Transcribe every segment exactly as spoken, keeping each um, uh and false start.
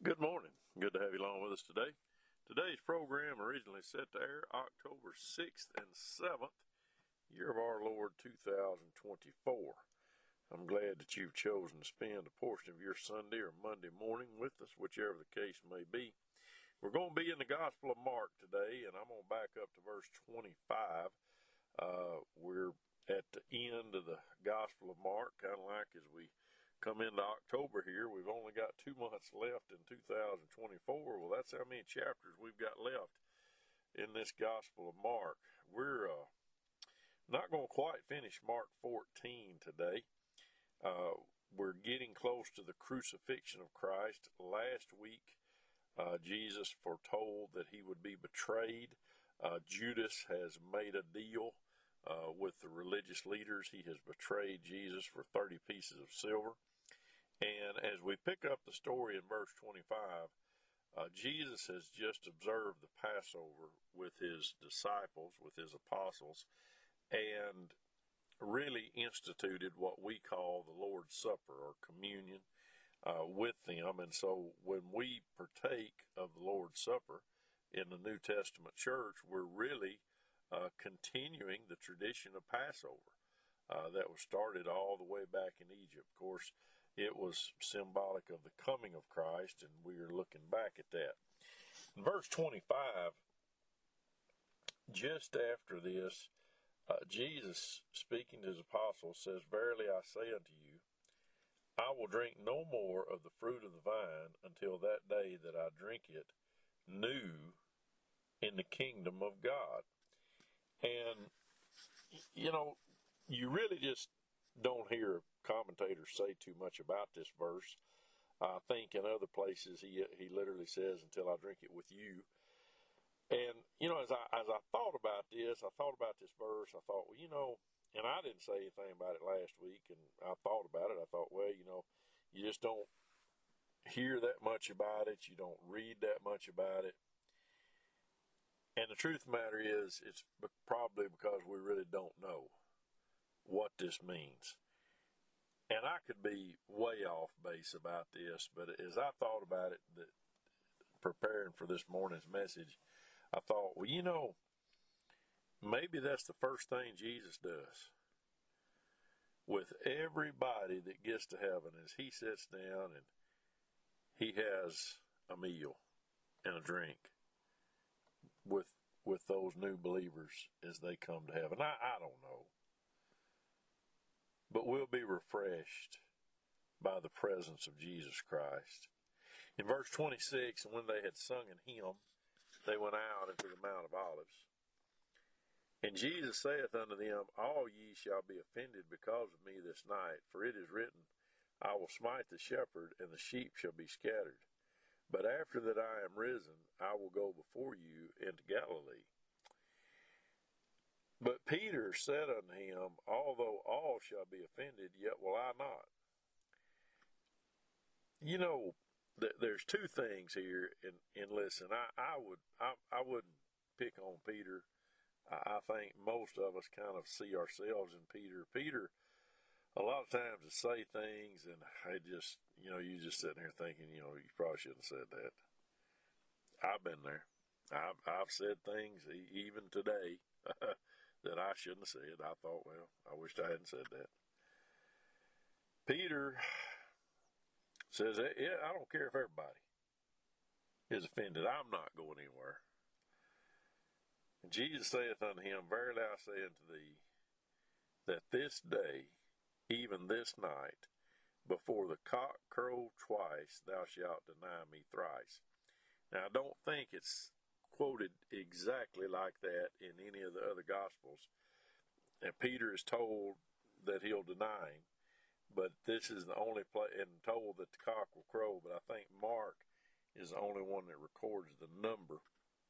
Good morning. Good to have you along with us today. Today's program originally set to air October sixth and seventh, year of our Lord two thousand twenty-four. I'm glad that you've chosen to spend a portion of your Sunday or Monday morning with us, whichever the case may be. We're going to be in the Gospel of Mark today, and I'm going to back up to verse twenty-five. Uh, we're at the end of the Gospel of Mark, kind of like as we come into October here. We've only got two months left in two thousand twenty-four. Well, that's how many chapters we've got left in this Gospel of Mark. We're uh, not going to quite finish Mark fourteen today. Uh, we're getting close to the crucifixion of Christ. Last week, uh, Jesus foretold that he would be betrayed. Uh, Judas has made a deal uh, with the religious leaders. He has betrayed Jesus for thirty pieces of silver. And as we pick up the story in verse twenty-five, uh, Jesus has just observed the Passover with his disciples, with his apostles, and really instituted what we call the Lord's Supper or communion uh, with them. And so when we partake of the Lord's Supper in the New Testament church, we're really uh, continuing the tradition of Passover uh, that was started all the way back in Egypt. Of course, it was symbolic of the coming of Christ, and we are looking back at that. In verse twenty-five, just after this, uh, Jesus, speaking to his apostles, says, "Verily I say unto you, I will drink no more of the fruit of the vine until that day that I drink it new in the kingdom of God." And, you know, you really just don't hear commentators say too much about this verse. I think in other places he he literally says, "Until I drink it with you." And, you know, as I as I thought about this, I thought about this verse, I thought, well, you know, and I didn't say anything about it last week, and I thought about it. I thought, well, you know, you just don't hear that much about it. You don't read that much about it. And the truth of the matter is, it's probably because we really don't know what this means. And I could be way off base about this, but as I thought about it, that preparing for this morning's message, I thought, well, you know, maybe that's the first thing Jesus does with everybody that gets to heaven is he sits down and he has a meal and a drink with with those new believers as they come to heaven. I, I don't know. But we'll be refreshed by the presence of Jesus Christ. In verse twenty-six, and when they had sung an hymn, they went out into the Mount of Olives. And Jesus saith unto them, All ye shall be offended because of me this night, for it is written, I will smite the shepherd, and the sheep shall be scattered. But after that I am risen, I will go before you into Galilee. But Peter said unto him, Although all shall be offended, yet will I not. You know, th- there's two things here, and, and listen, I, I would I, I wouldn't pick on Peter. I, I think most of us kind of see ourselves in Peter. Peter, a lot of times, to say things, and I just, you know, you just sitting there thinking, you know, you probably shouldn't have said that. I've been there. I've, I've said things, even today, that I shouldn't have said. I thought, well, I wished I hadn't said that. Peter says, yeah, I don't care if everybody is offended. I'm not going anywhere. And Jesus saith unto him, Verily I say unto thee, that this day, even this night, before the cock crow twice, thou shalt deny me thrice. Now, I don't think it's quoted exactly like that in any of the other Gospels. And Peter is told that he'll deny him, but this is the only place, and told that the cock will crow, but I think Mark is the only one that records the number.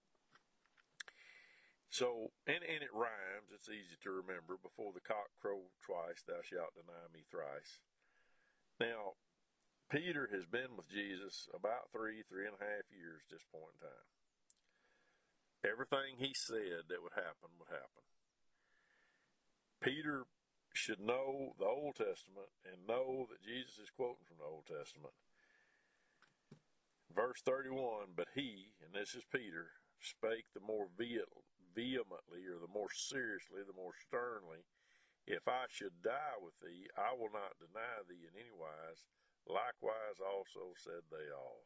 So, and, and it rhymes, it's easy to remember, before the cock crow twice, thou shalt deny me thrice. Now, Peter has been with Jesus about three, three and a half years at this point in time. Everything he said that would happen would happen. Peter should know the Old Testament and know that Jesus is quoting from the Old Testament. Verse thirty-one, but he, and this is Peter, spake the more vehemently, or the more seriously, the more sternly, if I should die with thee, I will not deny thee in any wise. Likewise also said they all.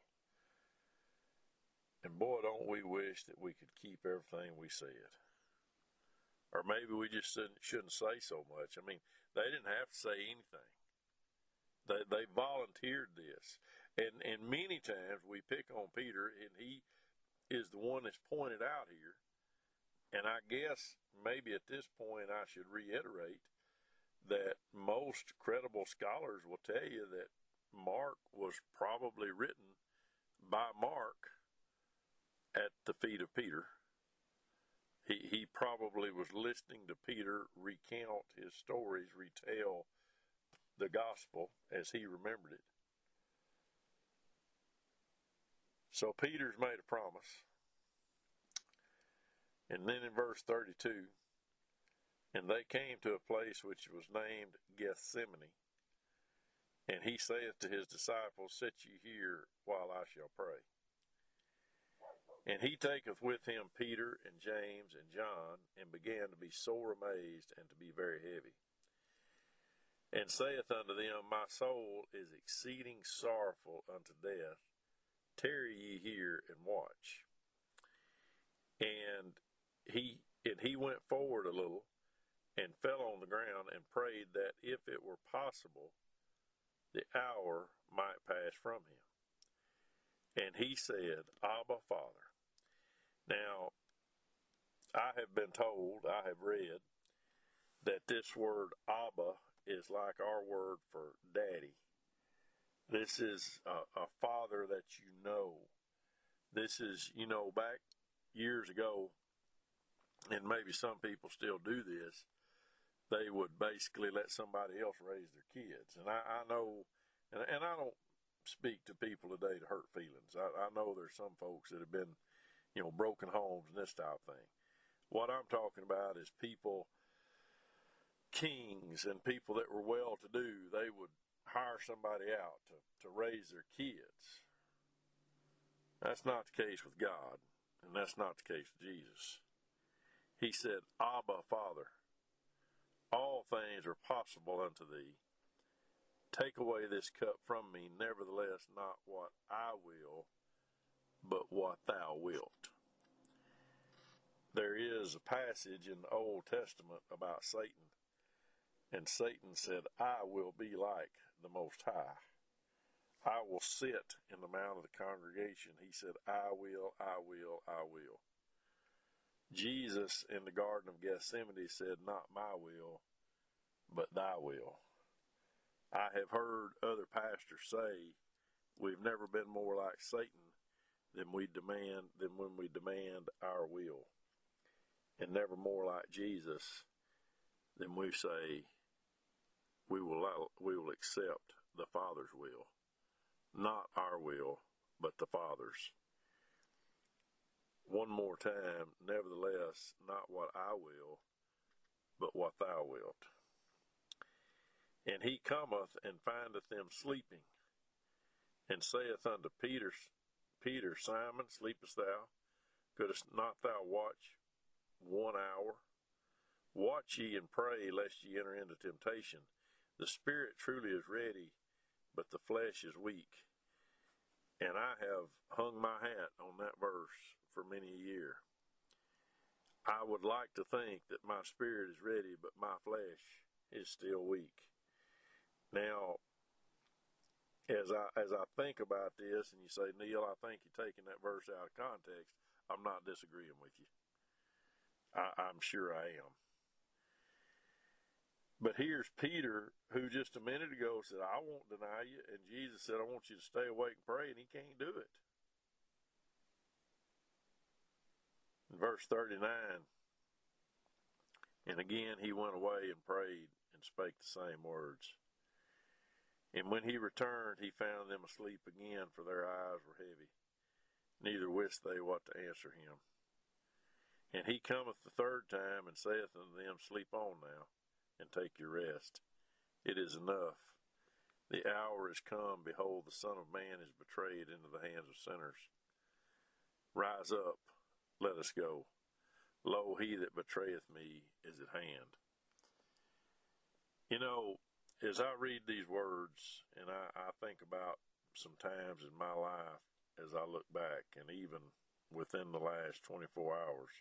And boy, don't we wish that we could keep everything we said. Or maybe we just shouldn't, shouldn't say so much. I mean, they didn't have to say anything. They, they volunteered this. And, and many times we pick on Peter, and he is the one that's pointed out here. And I guess maybe at this point I should reiterate that most credible scholars will tell you that Mark was probably written by Mark at the feet of Peter. He, he probably was listening to Peter recount his stories, retell the gospel as he remembered it. So Peter's made a promise. And then in verse thirty-two, and they came to a place which was named Gethsemane, and he saith to his disciples, Sit ye here while I shall pray. And he taketh with him Peter and James and John, and began to be sore amazed and to be very heavy. And saith unto them, My soul is exceeding sorrowful unto death. Tarry ye here and watch. And he and he went forward a little, and fell on the ground, and prayed that if it were possible, the hour might pass from him. And he said, Abba, Father. Now, I have been told, I have read, that this word Abba is like our word for daddy. This is a, a father that you know. This is, you know, back years ago, and maybe some people still do this, they would basically let somebody else raise their kids. And I, I know, and, and I don't speak to people today to hurt feelings. I, I know there's some folks that have been, you know, broken homes and this type of thing. What I'm talking about is people, kings and people that were well-to-do, they would hire somebody out to, to raise their kids. That's not the case with God, and that's not the case with Jesus. He said, Abba, Father, all things are possible unto thee. Take away this cup from me, nevertheless, not what I will, but what thou wilt. There is a passage in the Old Testament about Satan, and Satan said, I will be like the Most High. I will sit in the mount of the congregation. He said, I will, I will, I will. Jesus in the Garden of Gethsemane said, not my will, but thy will. I have heard other pastors say, we've never been more like Satan than we demand than when we demand our will, and never more like Jesus than we say we will we will accept the Father's will, not our will, but the Father's. One more time, nevertheless, not what I will, but what thou wilt. And he cometh and findeth them sleeping, and saith unto Peter, Peter, Simon, sleepest thou? Couldst not thou watch one hour? Watch ye and pray, lest ye enter into temptation. The spirit truly is ready, but the flesh is weak. And I have hung my hat on that verse for many a year. I would like to think that my spirit is ready, but my flesh is still weak. Now, as I as I think about this, and you say, Neil, I think you're taking that verse out of context, I'm not disagreeing with you. I, I'm sure I am. But here's Peter, who just a minute ago said, I won't deny you, and Jesus said, I want you to stay awake and pray, and he can't do it. In verse thirty-nine, and again he went away and prayed and spake the same words. And when he returned, he found them asleep again, for their eyes were heavy. Neither wist they what to answer him. And he cometh the third time, and saith unto them, Sleep on now, and take your rest. It is enough. The hour is come. Behold, the Son of Man is betrayed into the hands of sinners. Rise up, let us go. Lo, he that betrayeth me is at hand. You know, as I read these words, and I, I think about some times in my life as I look back, and even within the last twenty-four hours,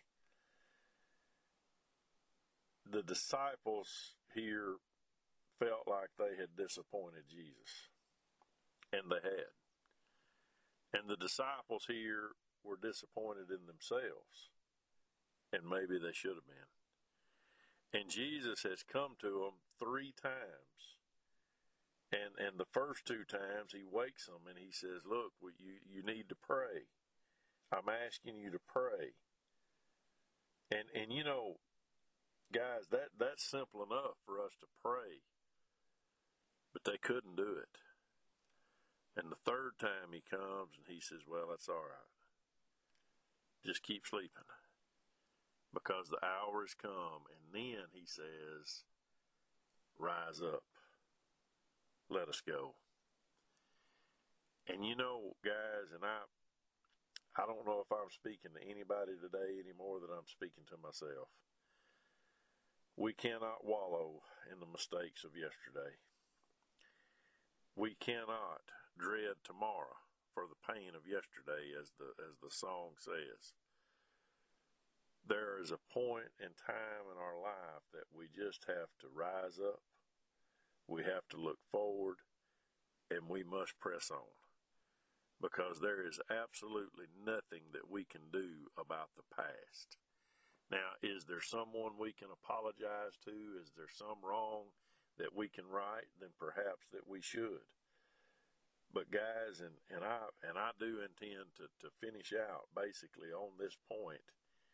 the disciples here felt like they had disappointed Jesus, and they had. And the disciples here were disappointed in themselves, and maybe they should have been. And Jesus has come to them three times. And and the first two times he wakes them and he says, look, you, you need to pray. I'm asking you to pray. And, and you know, guys, that, that's simple enough for us to pray. But they couldn't do it. And the third time he comes and he says, well, that's all right. Just keep sleeping. Because the hour has come. And then he says, rise up. Let us go. And you know, guys, and I I don't know if I'm speaking to anybody today any more than I'm speaking to myself. We cannot wallow in the mistakes of yesterday. We cannot dread tomorrow for the pain of yesterday, as the as the song says. There is a point in time in our life that we just have to rise up. We have to look forward, and we must press on, because there is absolutely nothing that we can do about the past. Now, is there someone we can apologize to? Is there some wrong that we can right? Then perhaps that we should. But guys, and, and I and I do intend to, to finish out basically on this point.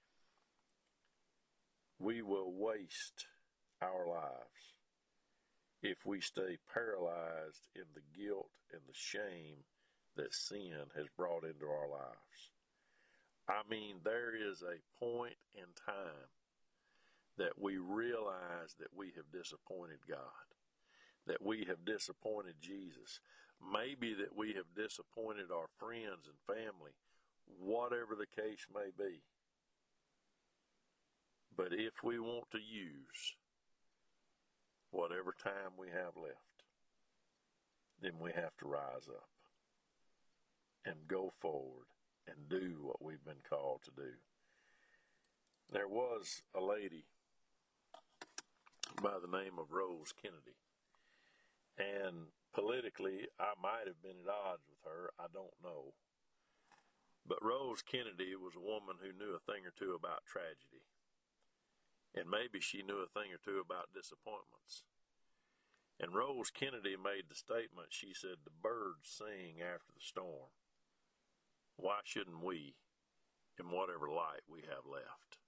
We will waste our lives if we stay paralyzed in the guilt and the shame that sin has brought into our lives. I mean, there is a point in time that we realize that we have disappointed God, that we have disappointed Jesus, maybe that we have disappointed our friends and family, whatever the case may be. But if we want to use whatever time we have left, then we have to rise up and go forward and do what we've been called to do. There was a lady by the name of Rose Kennedy, and politically I might have been at odds with her, I don't know. But Rose Kennedy was a woman who knew a thing or two about tragedy. And maybe she knew a thing or two about disappointments. And Rose Kennedy made the statement, she said, the birds sing after the storm. Why shouldn't we, in whatever light we have left?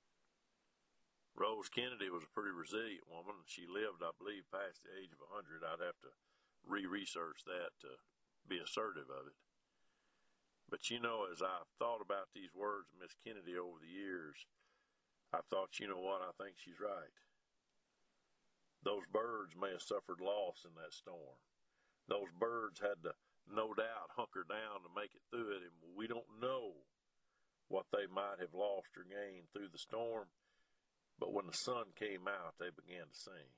Rose Kennedy was a pretty resilient woman. She lived, I believe, past the age of one hundred. I'd have to re-research that to be assertive of it. But you know, as I've thought about these words of Miss Kennedy over the years, I thought, you know what, I think she's right. Those birds may have suffered loss in that storm. Those birds had to, no doubt, hunker down to make it through it, and we don't know what they might have lost or gained through the storm, but when the sun came out, they began to sing.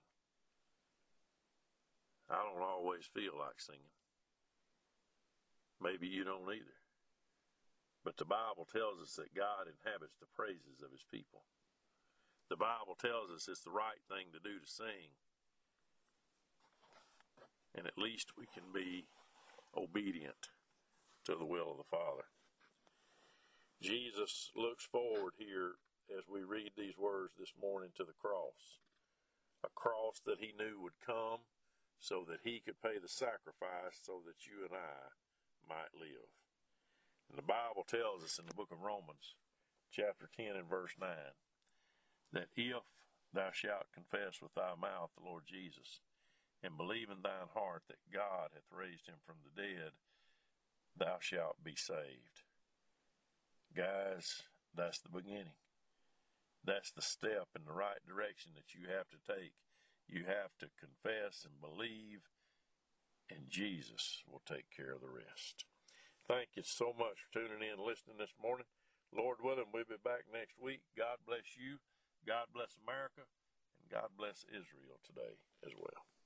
I don't always feel like singing. Maybe you don't either. But the Bible tells us that God inhabits the praises of his people. The Bible tells us it's the right thing to do to sing. And at least we can be obedient to the will of the Father. Jesus looks forward here as we read these words this morning to the cross. A cross that he knew would come so that he could pay the sacrifice so that you and I might live. And the Bible tells us in the book of Romans, chapter ten and verse nine, that if thou shalt confess with thy mouth the Lord Jesus, and believe in thine heart that God hath raised him from the dead, thou shalt be saved. Guys, that's the beginning. That's the step in the right direction that you have to take. You have to confess and believe and Jesus will take care of the rest. Thank you so much for tuning in and listening this morning. Lord willing, we'll be back next week. God bless you. God bless America. And God bless Israel today as well.